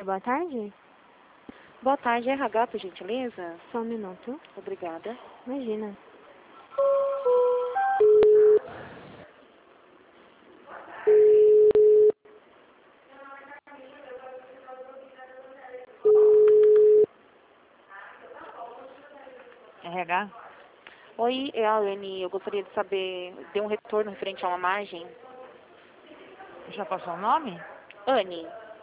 boa tarde. Boa tarde, RH, por gentileza? Só um minuto. Obrigada. Imagina. RH? Oi, é a Anne. Eu gostaria de saber, deu um retorno referente a uma margem? Já passou o nome? Anne.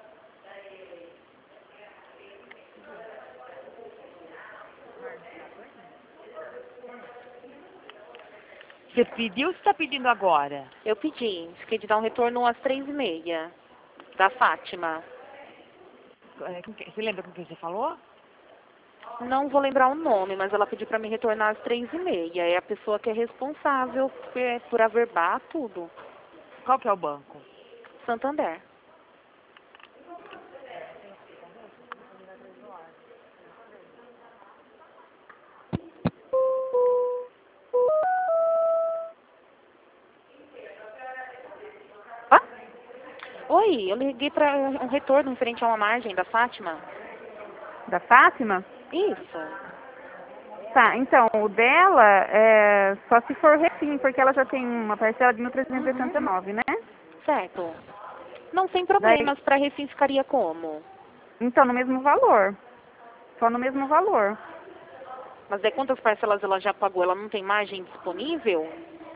Você pediu ou você está pedindo agora? Eu pedi, fiquei de dar um retorno às 3h30, da Fátima. Você lembra com quem você falou? Não vou lembrar o nome, mas ela pediu para me retornar às 3h30. É a pessoa que é responsável por averbar tudo. Qual que é o banco? Santander. Ah? Oi, eu liguei para um retorno referente a uma margem da Fátima. Da Fátima? Isso. Tá, então, o dela é só se for refim, porque ela já tem uma parcela de 1.389, né? Certo. Não tem Daí, problemas, para refim ficaria como? então, no mesmo valor. Só no mesmo valor. Mas daí quantas parcelas ela já pagou? Ela não tem margem disponível?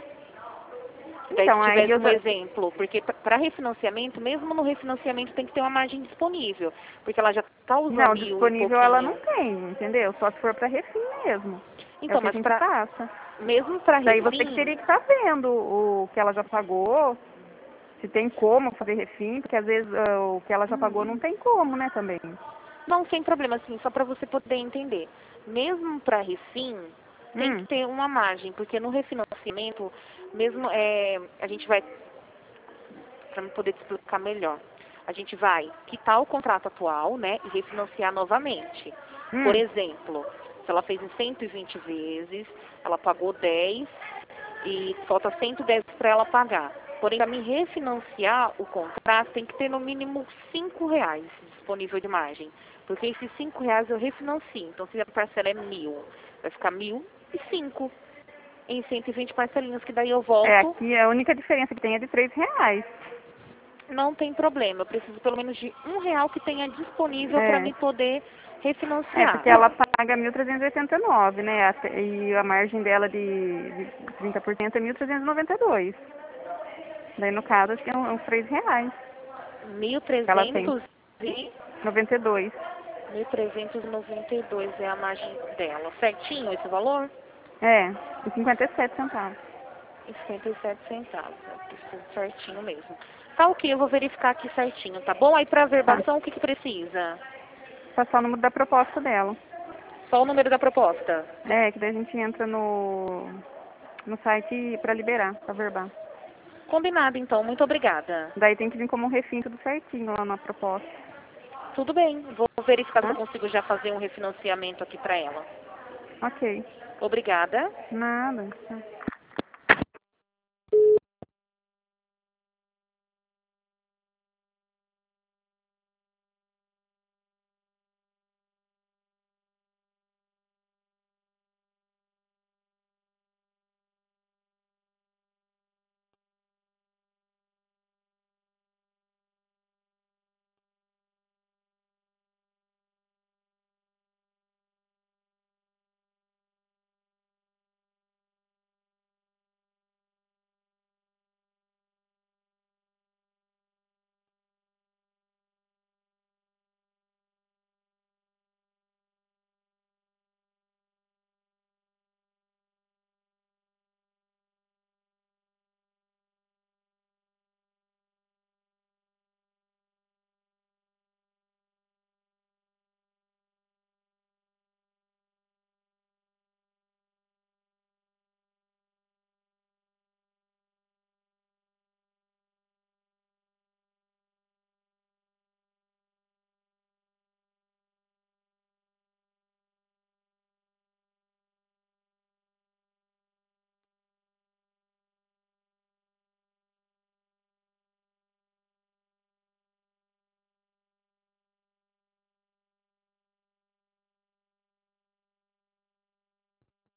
Daí Então, se aí tivesse eu um já... exemplo, porque para refinanciamento, mesmo no refinanciamento tem que ter uma margem disponível, porque ela já está usando Não, mil e disponível ela não pouquinho. tem, entendeu? Só se for para refim mesmo. É o Então, que a mas gente passa. mesmo para Daí você que refim, teria que estar vendo o que ela já pagou, se tem como fazer refim, porque às vezes o que ela já pagou não tem como, né, também. não sem problema, assim, só para você poder entender. Mesmo para refim, tem que ter uma margem, porque no refinanciamento, mesmo a gente vai, para me poder te explicar melhor, a gente vai quitar o contrato atual, né, e refinanciar novamente. Por exemplo, se ela fez em 120 vezes, ela pagou 10 e falta 110 para ela pagar. Porém, para me refinanciar o contrato, tem que ter no mínimo R$ 5 disponível de margem. Porque esses R$ 5 eu refinancio. Então, se a parcela é 1.000, vai ficar 1.005 em 120 parcelinhas, que daí eu volto. É, aqui a única diferença que tem é de R$ 3. Não tem problema. Eu preciso pelo menos de R$ 1 que tenha disponível para me poder É, refinanciar. porque ela paga 1.389, né? E a margem dela de 30% é 1.392. Daí, no caso, acho que é uns R$ 3 que ela tem. 1.300 e 92. 1.392 é a margem dela. Certinho esse valor? É, e 57 centavos. E 57 centavos. Preciso certinho mesmo. Tá ok, eu vou verificar aqui certinho, tá bom? Aí para Tá. averbação, o que precisa? Passar o número da proposta dela. Só o número da proposta. É, que daí a gente entra no site pra liberar, pra verbar. Combinado, então. Muito obrigada. Daí tem que vir como refim tudo certinho lá na proposta. Tudo bem. Vou verificar se eu Tá? consigo já fazer um refinanciamento aqui para ela. Ok. Obrigada. Nada.